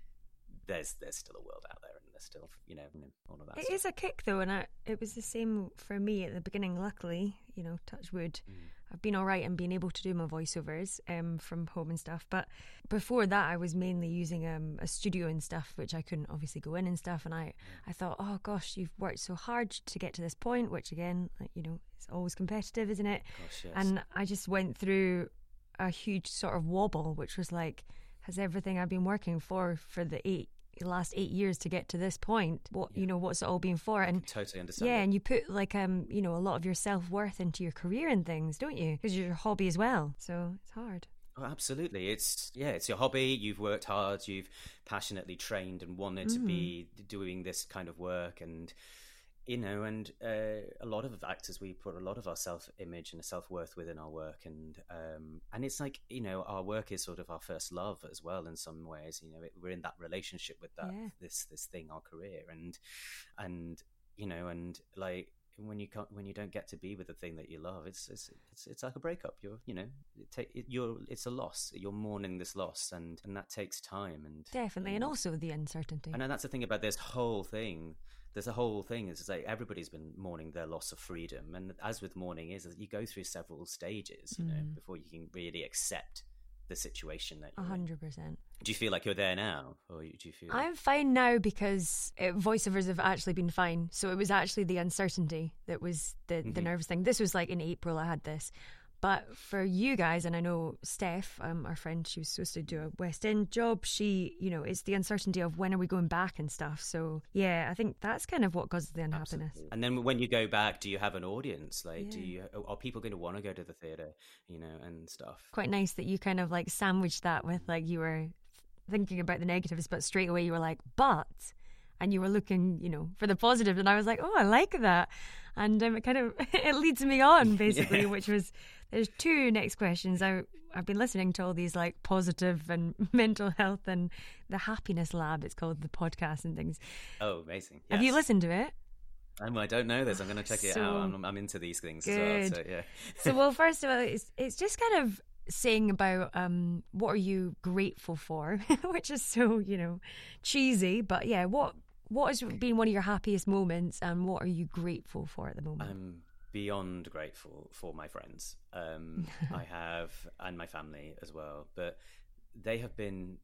there's there's still a world out there, and there's still you know all of that. It stuff. is a kick though, and I, it was the same for me at the beginning. Luckily, you know, touch wood, Mm. I've been all right and been able to do my voiceovers um, from home and stuff. But before that, I was mainly using um, a studio and stuff, which I couldn't obviously go in and stuff. And I, I thought, oh gosh, you've worked so hard to get to this point, which again, like, you know, it's always competitive, isn't it? Gosh, yes. And I just went through a huge sort of wobble, which was like, has everything I've been working for for the eight last eight years to get to this point, what you know, what's it all been for? And totally understand. yeah, it. and you put like um, you know, a lot of your self worth into your career and things, don't you? Because you're your hobby as well, so it's hard. Oh, absolutely. It's yeah, it's your hobby. You've worked hard. You've passionately trained and wanted to be doing this kind of work, and you know, and uh, a lot of actors, we put a lot of our self-image and self-worth within our work, and um, and it's like you know, our work is sort of our first love as well in some ways. You know, it, we're in that relationship with that Yeah. this this thing, our career, and and you know, and like. When you can't, when you don't get to be with the thing that you love, it's it's it's, it's like a breakup. You're, you know, it take, it, you're it's a loss. You're mourning this loss, and, and that takes time. And Definitely, and also the uncertainty. and then that's the thing about this whole thing. There's a whole thing is like everybody's been mourning their loss of freedom, and as with mourning is that you go through several stages, you know, before you can really accept the situation that A you're in. hundred percent. Do you feel like you're there now, or do you feel? I'm fine now because uh, voiceovers have actually been fine. So it was actually the uncertainty that was the, the Mhm. nervous thing. This was like in April I had this. But for you guys, and I know Steph, um, our friend, she was supposed to do a West End job. She, you know, it's the uncertainty of when are we going back and stuff. So yeah, I think that's kind of what causes the unhappiness. Absolutely. And then when you go back, do you have an audience? Like, do Yeah. you are people going to want to go to the theatre, you know, and stuff? Quite nice that you kind of like sandwiched that with like you were thinking about the negatives, but straight away you were like, but, and you were looking, you know, for the positive. And I was like, oh, I like that. And um, it kind of, it leads me on basically, Yeah. which was, there's two next questions. I, I've been listening to all these like positive and mental health and the Happiness Lab, it's called, the podcast and things. Oh, amazing! Have you Yes. listened to it? Um, I don't know this. I'm going to check it So out. I'm, I'm into these things good. as well. So yeah. So, well, first of all, it's, it's just kind of saying about um, what are you grateful for, which is so, you know, cheesy. But yeah, what what has been one of your happiest moments and what are you grateful for at the moment? I'm beyond grateful for my friends. Um, I have, and my family as well. But they have been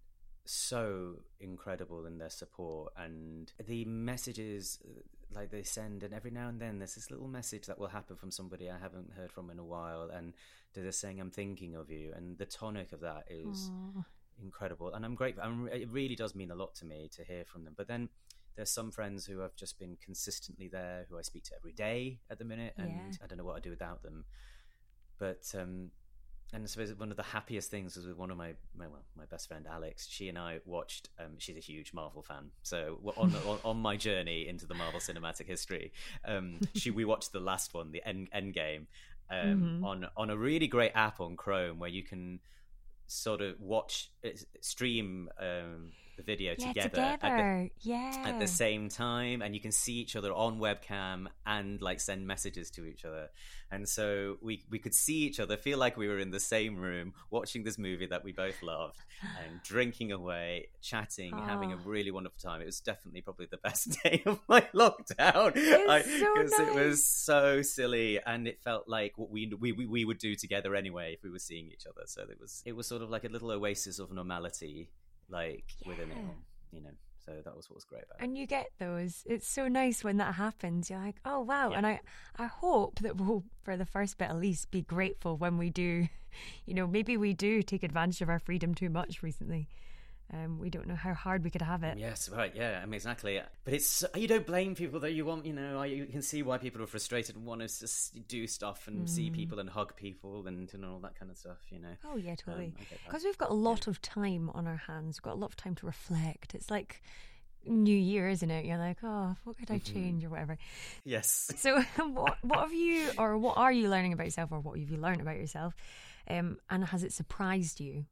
so incredible in their support and the messages like they send, and every now and then there's this little message that will happen from somebody I haven't heard from in a while, and they're just saying I'm thinking of you, and the tonic of that is Aw. incredible, and I'm grateful. I'm, it really does mean a lot to me to hear from them. But then there's some friends who have just been consistently there, who I speak to every day at the minute, and Yeah. I don't know what I'd do without them. But um and I suppose one of the happiest things was with one of my, my well, my best friend Alex. She and I watched. Um, she's a huge Marvel fan, so on, on on my journey into the Marvel cinematic history, um, she we watched the last one, the End Endgame, um, Mhm. on on a really great app on Chrome where you can sort of watch uh, stream um, the video Yeah, together, together. At, the, yeah. at the same time, and you can see each other on webcam and like send messages to each other. And so we we could see each other, feel like we were in the same room watching this movie that we both loved, and drinking away, chatting, having a Oh. really wonderful time. It was definitely probably the best day of my lockdown. It's so Because it was nice. so silly, and it felt like what we, we we we would do together anyway if we were seeing each other. So it was it was sort of like a little oasis of normality, like within it Yeah. all, you know. So that was what was great about it. And you get those. It's so nice when that happens. You're like, oh, wow. Yeah. And I, I hope that we'll, for the first bit at least, be grateful when we do, you know, maybe we do take advantage of our freedom too much recently. Um, we don't know how hard we could have it. Yes, right, yeah, I mean, exactly. But it's, you don't blame people, though. You want, you know, you can see why people are frustrated and want to just do stuff and mm. see people and hug people and, and all that kind of stuff, you know. Oh, yeah, totally. Because um, we've got a lot yeah. of time on our hands. We've got a lot of time to reflect. It's like New Year, isn't it? You're like, oh, what could I change or whatever. Yes. So what, what have you, or what are you learning about yourself, or what have you learned about yourself? Um, and has it surprised you?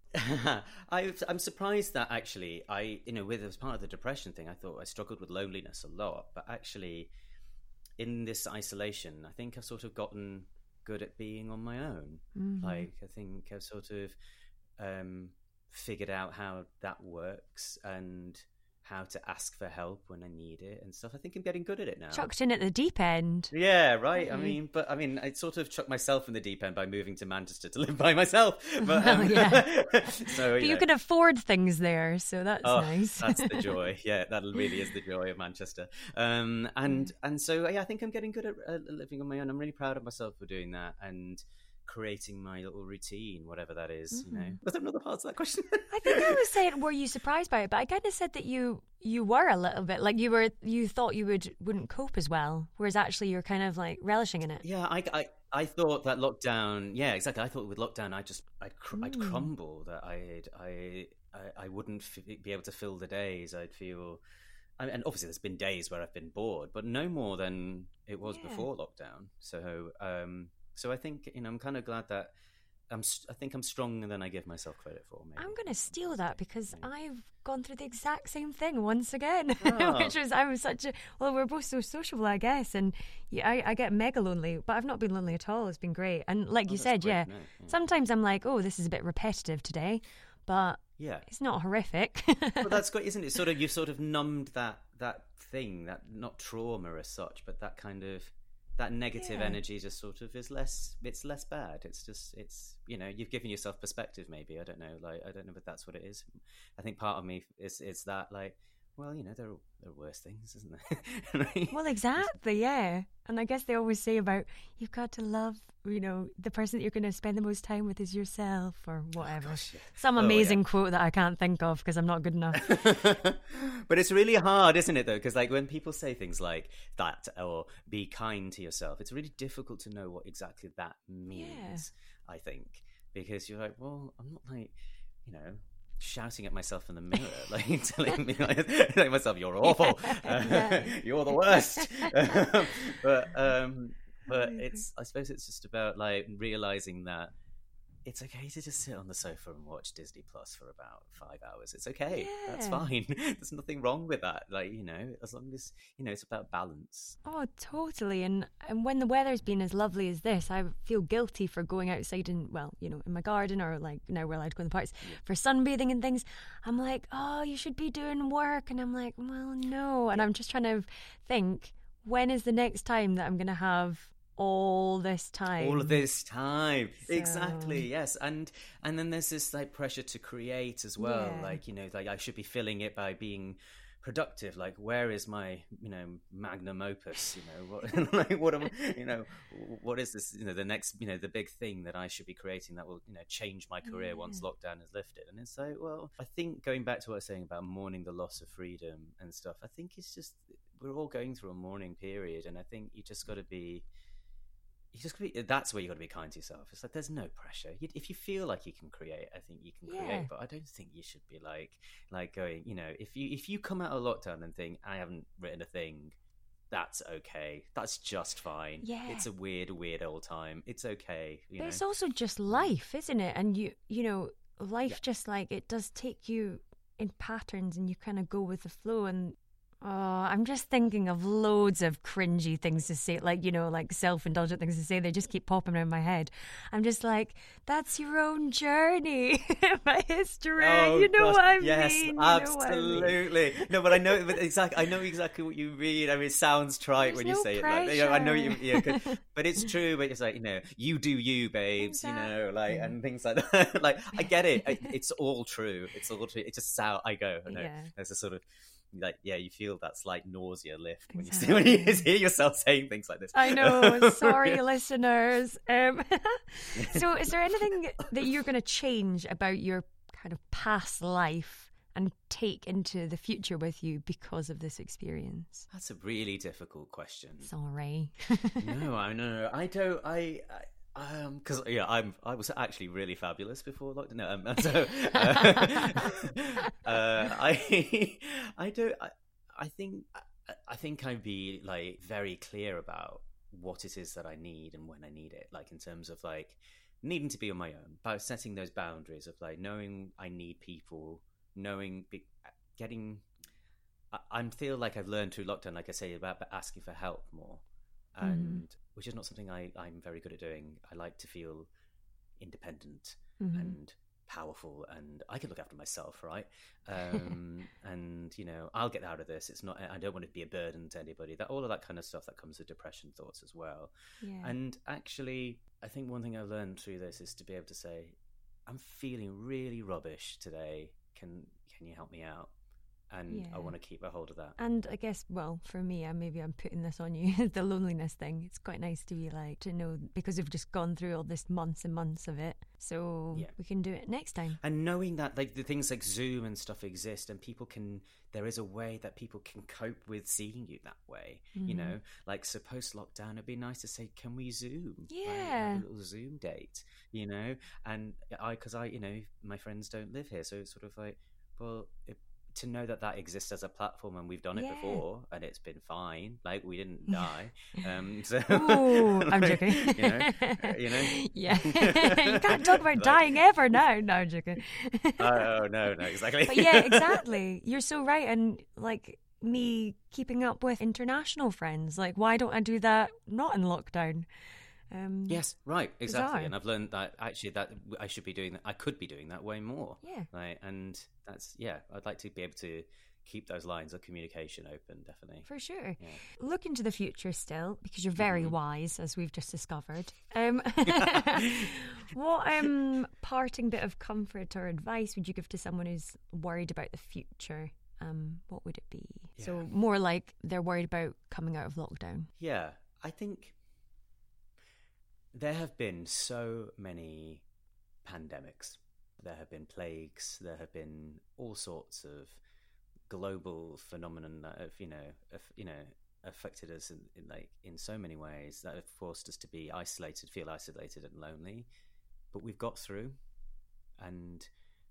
I, I'm surprised that actually I, you know, with as part of the depression thing, I thought I struggled with loneliness a lot. But actually, in this isolation, I think I've sort of gotten good at being on my own. Mm-hmm. Like, I think I've sort of um, figured out how that works and how to ask for help when I need it and stuff. I think I'm getting good at it now. Chucked in at the deep end. Yeah, right. Mm-hmm. I mean, but I mean, I sort of chucked myself in the deep end by moving to Manchester to live by myself. But, um, oh, yeah. so, but you, you know. can afford things there, so that's oh, nice. That's the joy. Yeah, that really is the joy of Manchester. Um, and and so yeah, I think I'm getting good at uh, living on my own. I'm really proud of myself for doing that and creating my little routine, whatever that is. Mm-hmm. You know, was there another part to that question? I think I was saying, were you surprised by it? But I kind of said that you you were a little bit like you were. You thought you would wouldn't cope as well, whereas actually you're kind of like relishing in it. Yeah, I, I, I thought that lockdown. Yeah, exactly. I thought with lockdown, I just I'd, cr- mm. I'd crumble. That I'd I I, I wouldn't f- be able to fill the days. I'd feel. I mean, and obviously, there's been days where I've been bored, but no more than it was yeah. before lockdown. So. um So I think, you know, I'm kind of glad that I'm, I think I'm stronger than I give myself credit for. Maybe. I'm going to steal that because yeah. I've gone through the exact same thing once again, oh. which was, I was such a, well, we're both so sociable, I guess. And yeah, I, I get mega lonely, but I've not been lonely at all. It's been great. And like oh, you said, yeah, yeah, sometimes I'm like, oh, this is a bit repetitive today, but yeah, it's not horrific. Well, that's great, isn't it? Sort of, you've sort of numbed that, that thing, that not trauma as such, but that kind of, that negative yeah. energy just sort of is less, it's less bad. It's just, it's, you know, you've given yourself perspective maybe. I don't know, like, I don't know if that's what it is. I think part of me is, is that like, well, you know, there are, there are worse things, isn't there? Right? Well, exactly, yeah. And I guess they always say about, you've got to love, you know, the person that you're going to spend the most time with is yourself or whatever. Oh, gosh, yeah. Some amazing oh, yeah. quote that I can't think of because I'm not good enough. But it's really hard, isn't it, though? Because like when people say things like that or be kind to yourself, it's really difficult to know what exactly that means, yeah. I think. Because you're like, well, I'm not like, you know, shouting at myself in the mirror, like telling me, like, telling myself, "You're awful, yeah. uh, you're the worst." but um, but it's, I suppose, it's just about like realizing that it's okay to just sit on the sofa and watch Disney Plus for about five hours. It's okay. Yeah. That's fine. There's nothing wrong with that. Like, you know, as long as, you know, it's about balance. Oh, totally. And and when the weather's been as lovely as this, I feel guilty for going outside in, well, you know, in my garden or like now we're allowed to go in the parks yeah. for sunbathing and things. I'm like, oh, you should be doing work. And I'm like, well, no. And I'm just trying to think, when is the next time that I'm going to have all this time all of this time so. Exactly, yes. And and then there's this like pressure to create as well, yeah. like, you know, like I should be filling it by being productive. Like, where is my, you know, magnum opus, you know, what like what am you know what is this, you know, the next, you know, the big thing that I should be creating that will, you know, change my career yeah. once lockdown is lifted. And it's like, well, I think going back to what I was saying about mourning the loss of freedom and stuff, I think it's just, we're all going through a mourning period, and I think you just got to be You just be, that's where you got to be kind to yourself. It's like there's no pressure. You, if you feel like you can create, I think you can create. Yeah. But I don't think you should be like like going. You know, if you if you come out of lockdown and think I haven't written a thing, that's okay. That's just fine. Yeah, it's a weird, weird old time. It's okay. You but know? It's also just life, isn't it? And you you know, life yeah. just like it does take you in patterns, and you kind of go with the flow. And oh, I'm just thinking of loads of cringy things to say, like, you know, like self-indulgent things to say. They just keep popping around my head. I'm just like, that's your own journey, my history. Oh, you know gosh, what I yes, mean? Yes, absolutely. I mean. No, but I know, but exactly, I know exactly what you mean. I mean, it sounds trite There's when you no say pressure. it. Like, you know, I know you, yeah, but it's true. But it's like, you know, you do you, babes. Exactly. You know, like, and things like that. Like, I get it. It's all true. It's all true. It just sound. I go. I know. Yeah. There's a sort of. like, yeah, you feel that slight nausea lift when Exactly. you, see, when you hear yourself saying things like this. I know. Sorry, listeners. Um, so is there anything that you're going to change about your kind of past life and take into the future with you because of this experience? That's a really difficult question. Sorry. no, I know. I don't. I. I Um, because yeah, I'm. I was actually really fabulous before lockdown. No, um, so uh, uh, I, I don't. I, I think. I, I think I'd be like very clear about what it is that I need and when I need it. Like in terms of like needing to be on my own, about setting those boundaries of like knowing I need people, knowing, getting. I, I feel like I've learned through lockdown, like I say, about asking for help more, and. Mm. Which is not something I, I'm very good at doing. I like to feel independent mm-hmm. and powerful, and I can look after myself, right? Um, and, you know, I'll get out of this. It's not, I don't want to be a burden to anybody. That all of that kind of stuff that comes with depression thoughts as well. Yeah. And actually, I think one thing I've learned through this is to be able to say, I'm feeling really rubbish today. Can Can you help me out? And yeah. I want to keep a hold of that. And I guess, well, for me, I maybe I'm putting this on you, the loneliness thing. It's quite nice to be like, to know, because we've just gone through all this months and months of it. So yeah. we can do it next time. And knowing that like the things like Zoom and stuff exist, and people can, there is a way that people can cope with seeing you that way. Mm-hmm. You know, like so post lockdown, it'd be nice to say, can we Zoom? Yeah. Like, have a little Zoom date, you know? And I, because I, you know, my friends don't live here. So it's sort of like, well, it, to know that that exists as a platform, and we've done it yeah. before, and it's been fine. Like we didn't die. Um, so Ooh, like, I'm joking. You know, uh, you know. Yeah, you can't talk about like, dying ever now. No, I'm joking. Oh no, no, exactly. But yeah, exactly. You're so right, and like me keeping up with international friends. Like, why don't I do that? Not in lockdown. Um, yes, right, exactly. bizarre. And I've learned that actually that I should be doing that. I could be doing that way more. Yeah. Right. And that's, yeah, I'd like to be able to keep those lines of communication open, definitely. For sure. Yeah. Look into the future still, because you're very mm-hmm. wise, as we've just discovered. Um, what um, parting bit of comfort or advice would you give to someone who's worried about the future? Um, what would it be? Yeah. So more like they're worried about coming out of lockdown. Yeah, I think there have been so many pandemics. There have been plagues. There have been all sorts of global phenomenon that have, you know, have, you know, affected us in, in like in so many ways that have forced us to be isolated, feel isolated and lonely. But we've got through, and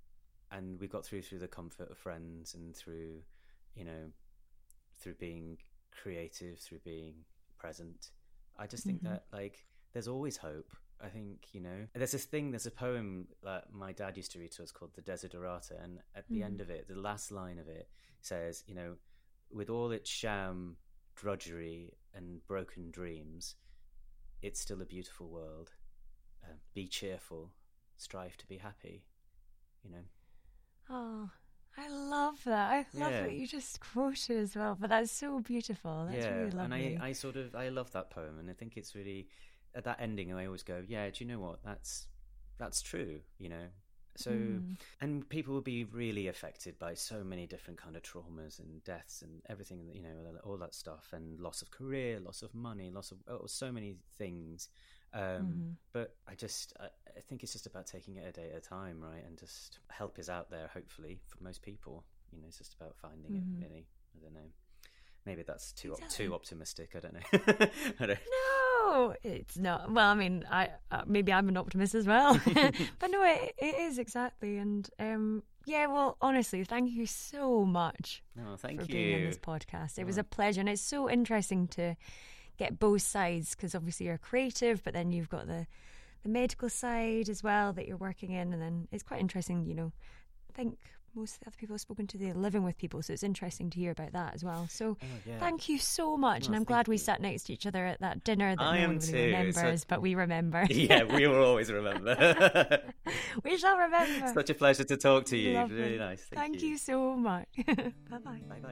and we've got through through the comfort of friends, and through, you know, through being creative, through being present. I just think mm-hmm. that like. There's always hope. I think, you know, there's this thing, there's a poem that my dad used to read to us called The Desiderata, and at the mm. end of it, the last line of it says, you know, with all its sham, drudgery and broken dreams, it's still a beautiful world. Uh, be cheerful, strive to be happy, you know. Oh, I love that. I love yeah. what you just quoted as well, but that's so beautiful. That's yeah. really lovely. And I, I sort of, I love that poem, and I think it's really... At that ending, I always go, yeah, do you know what? That's that's true, you know. So, mm. and people will be really affected by so many different kind of traumas and deaths and everything, you know, all that stuff, and loss of career, loss of money, loss of oh, so many things. Um, mm-hmm. But I just, I, I think it's just about taking it a day at a time, right? And just help is out there, hopefully, for most people. You know, it's just about finding mm-hmm. it, really. I don't know. Maybe that's too exactly. too optimistic. I don't know. I don't... No, it's not. Well, I mean, I uh, maybe I'm an optimist as well, but no, it, it is exactly. And um, yeah, well, honestly, thank you so much oh, thank for you. being on this podcast. It oh. was a pleasure, and it's so interesting to get both sides, because obviously you're creative, but then you've got the the medical side as well that you're working in, and then it's quite interesting. You know, I think. Most of the other people I've spoken to, they're living with people, so it's interesting to hear about that as well. So oh, yeah. thank you so much, oh, and I'm glad we sat next to each other at that dinner that I no one really remembers, but we remember. Yeah, we will always remember. We shall remember. Such a pleasure to talk to you. Lovely. Really nice. Thank, thank you. you so much. Bye-bye. Bye-bye.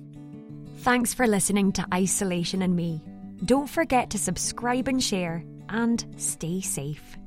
Thanks for listening to Isolation and Me. Don't forget to subscribe and share, and stay safe.